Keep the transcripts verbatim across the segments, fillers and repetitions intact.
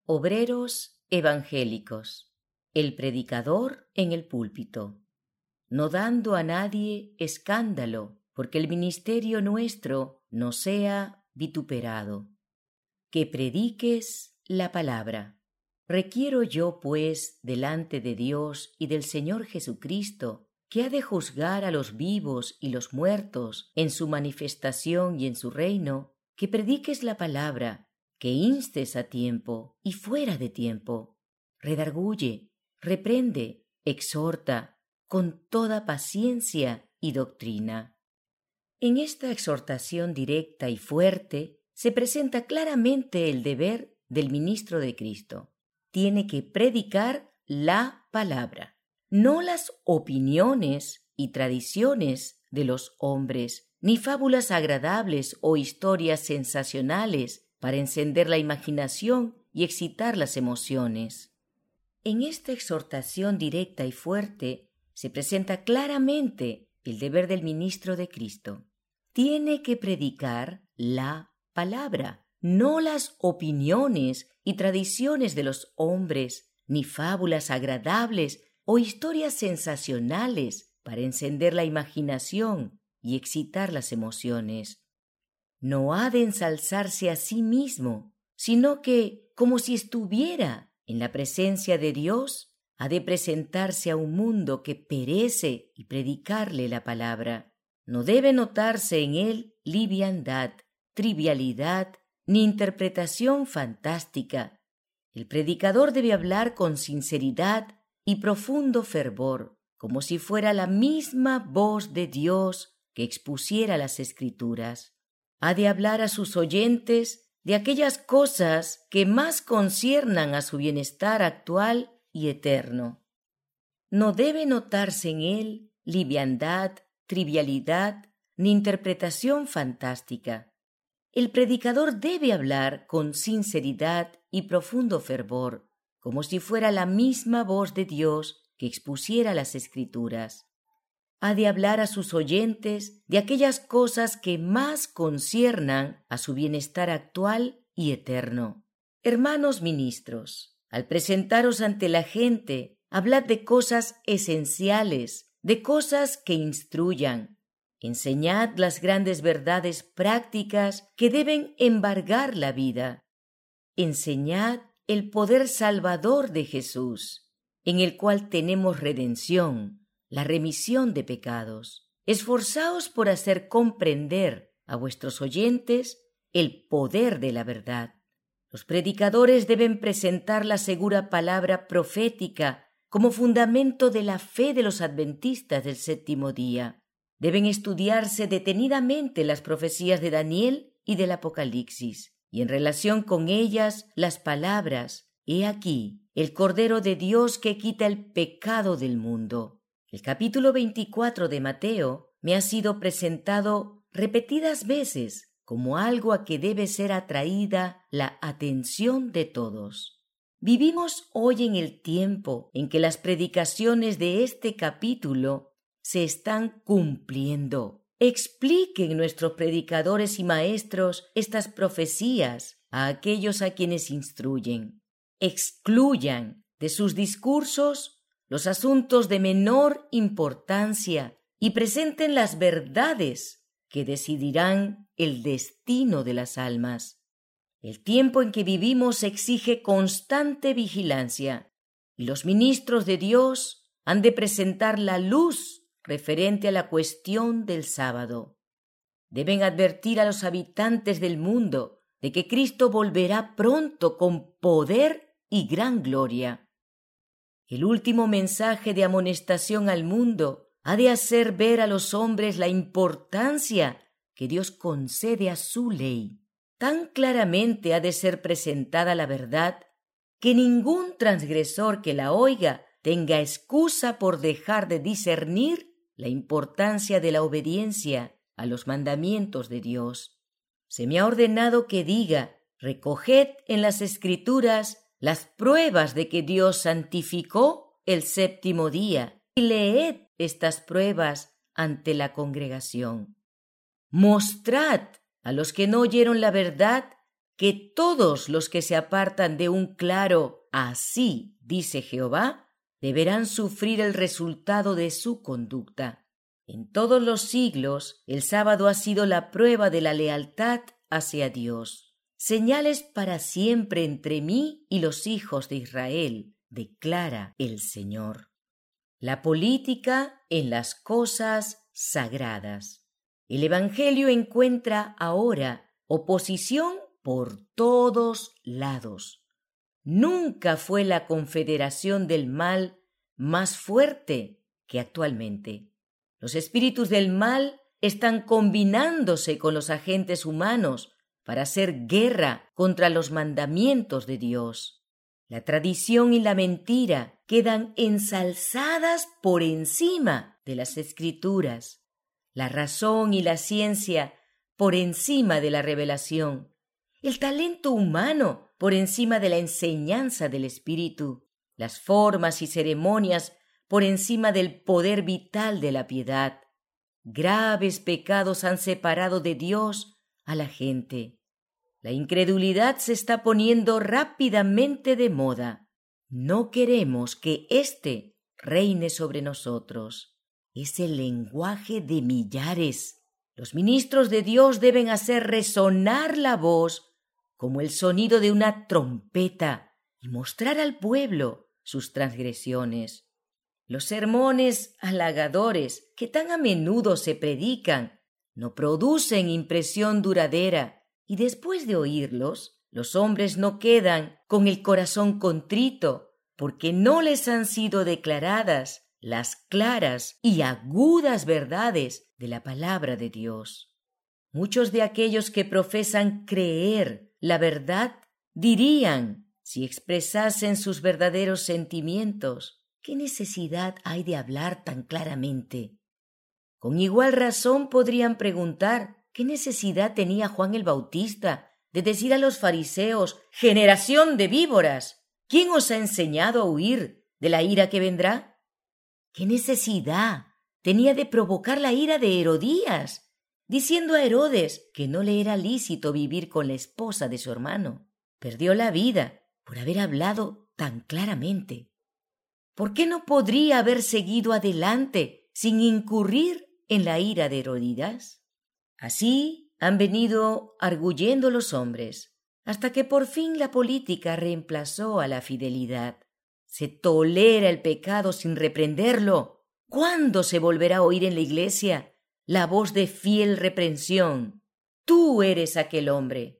Obreros evangélicos. El predicador en el púlpito. No dando a nadie escándalo, porque el ministerio nuestro no sea vituperado. Que prediques la palabra. Requiero yo, pues, delante de Dios y del Señor Jesucristo, que ha de juzgar a los vivos y los muertos en su manifestación y en su reino, que prediques la palabra, que instes a tiempo y fuera de tiempo, redarguye, reprende, exhorta, con toda paciencia y doctrina. En esta exhortación directa y fuerte se presenta claramente el deber del ministro de Cristo. Tiene que predicar la palabra, no las opiniones y tradiciones de los hombres, ni fábulas agradables o historias sensacionales para encender la imaginación y excitar las emociones. En esta exhortación directa y fuerte se presenta claramente el deber del ministro de Cristo. Tiene que predicar la palabra, no las opiniones y tradiciones de los hombres, ni fábulas agradables o historias sensacionales para encender la imaginación y excitar las emociones. No ha de ensalzarse a sí mismo, sino que, como si estuviera en la presencia de Dios, ha de presentarse a un mundo que perece y predicarle la palabra. No debe notarse en él liviandad, trivialidad, ni interpretación fantástica. El predicador debe hablar con sinceridad y profundo fervor, como si fuera la misma voz de Dios que expusiera las Escrituras. Ha de hablar a sus oyentes de aquellas cosas que más conciernan a su bienestar actual y eterno. No debe notarse en él liviandad, trivialidad, ni interpretación fantástica. El predicador debe hablar con sinceridad y profundo fervor, como si fuera la misma voz de Dios que expusiera las Escrituras. Ha de hablar a sus oyentes de aquellas cosas que más conciernan a su bienestar actual y eterno. Hermanos ministros, al presentaros ante la gente, hablad de cosas esenciales, de cosas que instruyan. Enseñad las grandes verdades prácticas que deben embargar la vida. Enseñad el poder salvador de Jesús, en el cual tenemos redención, la remisión de pecados. Esforzaos por hacer comprender a vuestros oyentes el poder de la verdad. Los predicadores deben presentar la segura palabra profética como fundamento de la fe de los adventistas del séptimo día. Deben estudiarse detenidamente las profecías de Daniel y del Apocalipsis, y en relación con ellas las palabras: «He aquí, el Cordero de Dios que quita el pecado del mundo». El capítulo veinticuatro de Mateo me ha sido presentado repetidas veces como algo a que debe ser atraída la atención de todos. Vivimos hoy en el tiempo en que las predicaciones de este capítulo se están cumpliendo. Expliquen nuestros predicadores y maestros estas profecías a aquellos a quienes instruyen. Excluyan de sus discursos los asuntos de menor importancia y presenten las verdades que decidirán el destino de las almas. El tiempo en que vivimos exige constante vigilancia, y los ministros de Dios han de presentar la luz referente a la cuestión del sábado. Deben advertir a los habitantes del mundo de que Cristo volverá pronto con poder y gran gloria. El último mensaje de amonestación al mundo ha de hacer ver a los hombres la importancia que Dios concede a su ley. Tan claramente ha de ser presentada la verdad que ningún transgresor que la oiga tenga excusa por dejar de discernir la importancia de la obediencia a los mandamientos de Dios. Se me ha ordenado que diga: recoged en las Escrituras las pruebas de que Dios santificó el séptimo día, y leed estas pruebas ante la congregación. Mostrad a los que no oyeron la verdad que todos los que se apartan de un claro «así dice Jehová» deberán sufrir el resultado de su conducta. En todos los siglos, el sábado ha sido la prueba de la lealtad hacia Dios. Señales para siempre entre mí y los hijos de Israel, declara el Señor. La política en las cosas sagradas. El Evangelio encuentra ahora oposición por todos lados. Nunca fue la confederación del mal más fuerte que actualmente. Los espíritus del mal están combinándose con los agentes humanos para hacer guerra contra los mandamientos de Dios. La tradición y la mentira quedan ensalzadas por encima de las Escrituras, la razón y la ciencia por encima de la revelación, el talento humano por encima de la enseñanza del Espíritu, las formas y ceremonias por encima del poder vital de la piedad. Graves pecados han separado de Dios a la gente. La incredulidad se está poniendo rápidamente de moda. No queremos que éste reine sobre nosotros. Es el lenguaje de millares. Los ministros de Dios deben hacer resonar la voz como el sonido de una trompeta y mostrar al pueblo sus transgresiones. Los sermones halagadores que tan a menudo se predican no producen impresión duradera, y después de oírlos, los hombres no quedan con el corazón contrito, porque no les han sido declaradas las claras y agudas verdades de la palabra de Dios. Muchos de aquellos que profesan creer la verdad dirían, si expresasen sus verdaderos sentimientos, ¿qué necesidad hay de hablar tan claramente? Con igual razón podrían preguntar, ¿qué necesidad tenía Juan el Bautista de decir a los fariseos, generación de víboras, ¿quién os ha enseñado a huir de la ira que vendrá? ¿Qué necesidad tenía de provocar la ira de Herodías, diciendo a Herodes que no le era lícito vivir con la esposa de su hermano? Perdió la vida por haber hablado tan claramente. ¿Por qué no podría haber seguido adelante sin incurrir en la ira de Herodías? Así han venido arguyendo los hombres, hasta que por fin la política reemplazó a la fidelidad. Se tolera el pecado sin reprenderlo. ¿Cuándo se volverá a oír en la iglesia la voz de fiel reprensión? Tú eres aquel hombre.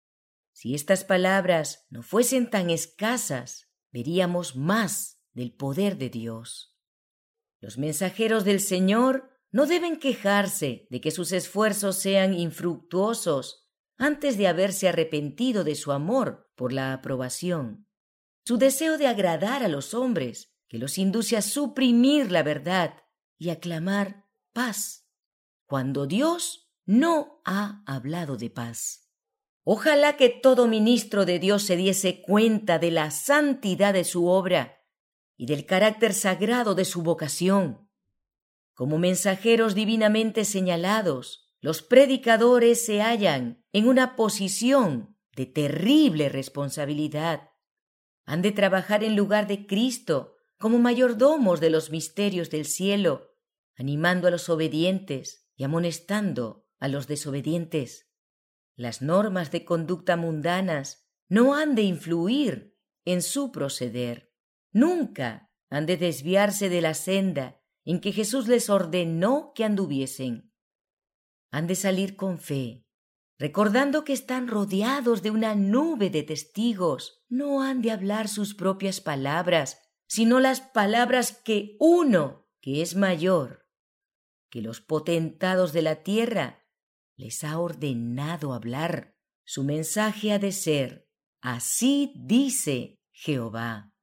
Si estas palabras no fuesen tan escasas, veríamos más del poder de Dios. Los mensajeros del Señor no deben quejarse de que sus esfuerzos sean infructuosos antes de haberse arrepentido de su amor por la aprobación. Su deseo de agradar a los hombres, que los induce a suprimir la verdad y a clamar paz, cuando Dios no ha hablado de paz. Ojalá que todo ministro de Dios se diese cuenta de la santidad de su obra y del carácter sagrado de su vocación. Como mensajeros divinamente señalados, los predicadores se hallan en una posición de terrible responsabilidad. Han de trabajar en lugar de Cristo como mayordomos de los misterios del cielo, animando a los obedientes y amonestando a los desobedientes. Las normas de conducta mundanas no han de influir en su proceder. Nunca han de desviarse de la senda en que Jesús les ordenó que anduviesen. Han de salir con fe, recordando que están rodeados de una nube de testigos. No han de hablar sus propias palabras, sino las palabras que uno, que es mayor que los potentados de la tierra, les ha ordenado hablar. Su mensaje ha de ser: así dice Jehová.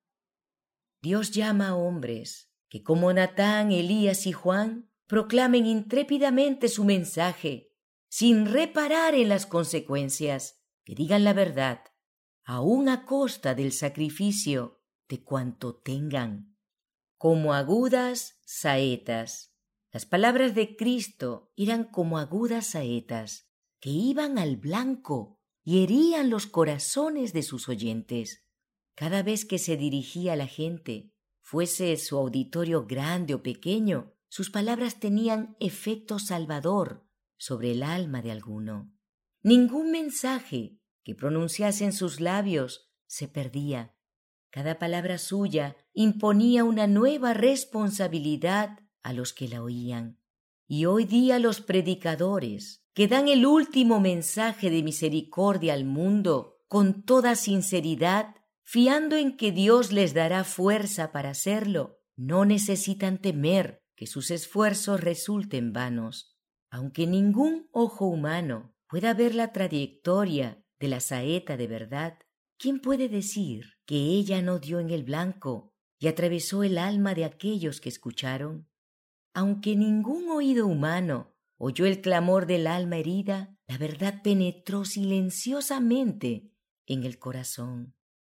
Dios llama a hombres que, como Natán, Elías y Juan, proclamen intrépidamente su mensaje, sin reparar en las consecuencias, que digan la verdad, aun a costa del sacrificio de cuanto tengan. Como agudas saetas. Las palabras de Cristo eran como agudas saetas que iban al blanco y herían los corazones de sus oyentes. Cada vez que se dirigía a la gente, fuese su auditorio grande o pequeño, sus palabras tenían efecto salvador sobre el alma de alguno. Ningún mensaje que pronunciasen sus labios se perdía. Cada palabra suya imponía una nueva responsabilidad a los que la oían. Y hoy día los predicadores, que dan el último mensaje de misericordia al mundo con toda sinceridad, fiando en que Dios les dará fuerza para hacerlo, no necesitan temer que sus esfuerzos resulten vanos. Aunque ningún ojo humano pueda ver la trayectoria de la saeta de verdad, ¿quién puede decir que ella no dio en el blanco y atravesó el alma de aquellos que escucharon? Aunque ningún oído humano oyó el clamor del alma herida, la verdad penetró silenciosamente en el corazón.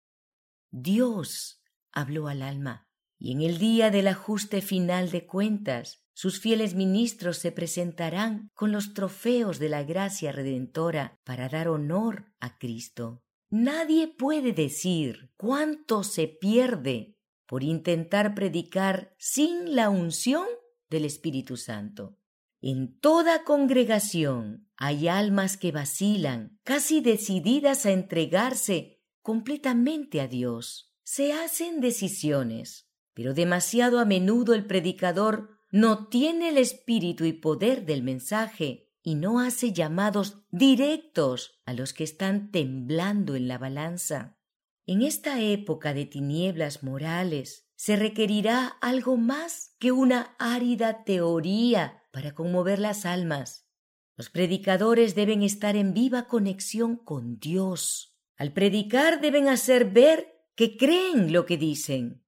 Dios habló al alma, y en el día del ajuste final de cuentas, sus fieles ministros se presentarán con los trofeos de la gracia redentora para dar honor a Cristo. Nadie puede decir cuánto se pierde por intentar predicar sin la unción del Espíritu Santo. En toda congregación hay almas que vacilan, casi decididas a entregarse completamente a Dios. Se hacen decisiones, pero demasiado a menudo el predicador no tiene el espíritu y poder del mensaje y no hace llamados directos a los que están temblando en la balanza. En esta época de tinieblas morales se requerirá algo más que una árida teoría para conmover las almas. Los predicadores deben estar en viva conexión con Dios. Al predicar deben hacer ver que creen lo que dicen.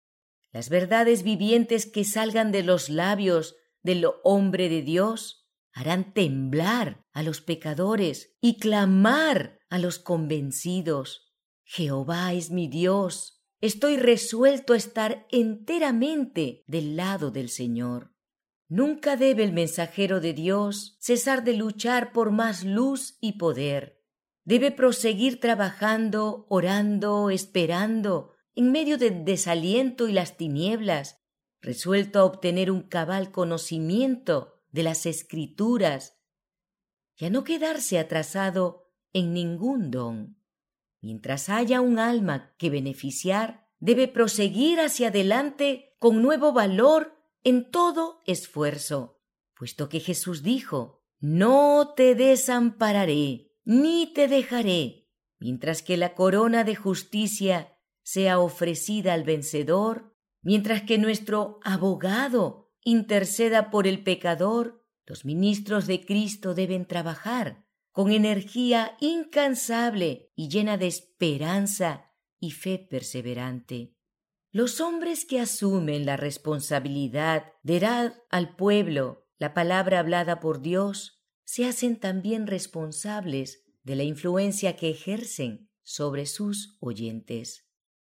Las verdades vivientes que salgan de los labios del hombre de Dios harán temblar a los pecadores y clamar a los convencidos. Jehová es mi Dios. Estoy resuelto a estar enteramente del lado del Señor. Nunca debe el mensajero de Dios cesar de luchar por más luz y poder. Debe proseguir trabajando, orando, esperando, en medio del desaliento y las tinieblas, resuelto a obtener un cabal conocimiento de las Escrituras y a no quedarse atrasado en ningún don. Mientras haya un alma que beneficiar, debe proseguir hacia adelante con nuevo valor en todo esfuerzo, puesto que Jesús dijo: «No te desampararé, ni te dejaré», mientras que la corona de justicia sea ofrecida al vencedor, mientras que nuestro abogado interceda por el pecador, los ministros de Cristo deben trabajar con energía incansable y llena de esperanza y fe perseverante. Los hombres que asumen la responsabilidad de dar al pueblo la palabra hablada por Dios se hacen también responsables de la influencia que ejercen sobre sus oyentes.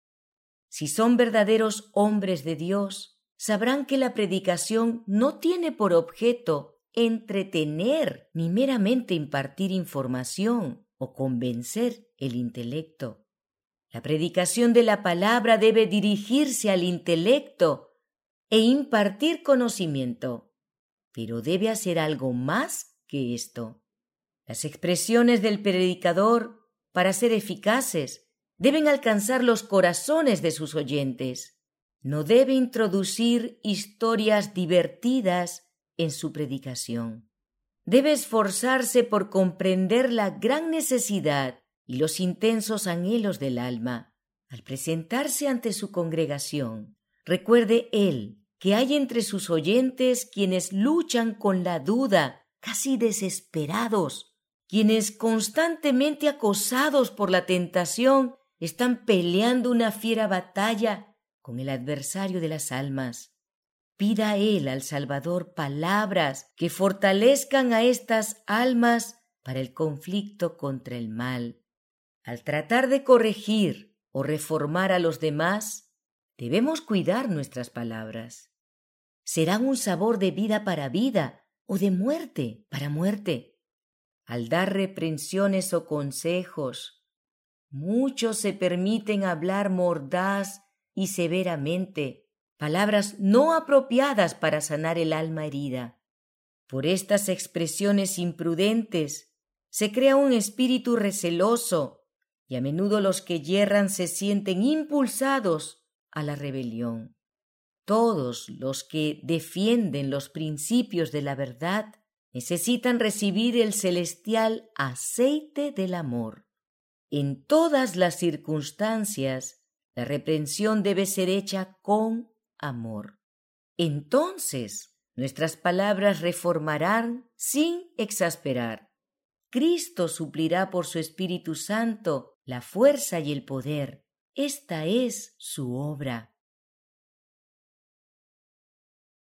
Si son verdaderos hombres de Dios, sabrán que la predicación no tiene por objeto entretener ni meramente impartir información o convencer el intelecto. La predicación de la palabra debe dirigirse al intelecto e impartir conocimiento, pero debe hacer algo más que esto. Las expresiones del predicador, para ser eficaces, deben alcanzar los corazones de sus oyentes. No debe introducir historias divertidas en su predicación. Debe esforzarse por comprender la gran necesidad y los intensos anhelos del alma. Al presentarse ante su congregación, recuerde él que hay entre sus oyentes quienes luchan con la duda, casi desesperados, quienes constantemente acosados por la tentación están peleando una fiera batalla con el adversario de las almas. Pida a él, al Salvador, palabras que fortalezcan a estas almas para el conflicto contra el mal. Al tratar de corregir o reformar a los demás, debemos cuidar nuestras palabras. Serán un sabor de vida para vida o de muerte para muerte. al dar reprensiones o consejos. Muchos se permiten hablar mordaz y severamente, palabras no apropiadas para sanar el alma herida. Por estas expresiones imprudentes se crea un espíritu receloso y a menudo los que yerran se sienten impulsados a la rebelión. Todos los que defienden los principios de la verdad necesitan recibir el celestial aceite del amor. En todas las circunstancias, la reprensión debe ser hecha con amor. Entonces, nuestras palabras reformarán sin exasperar. Cristo suplirá por su Espíritu Santo la fuerza y el poder. Esta es su obra.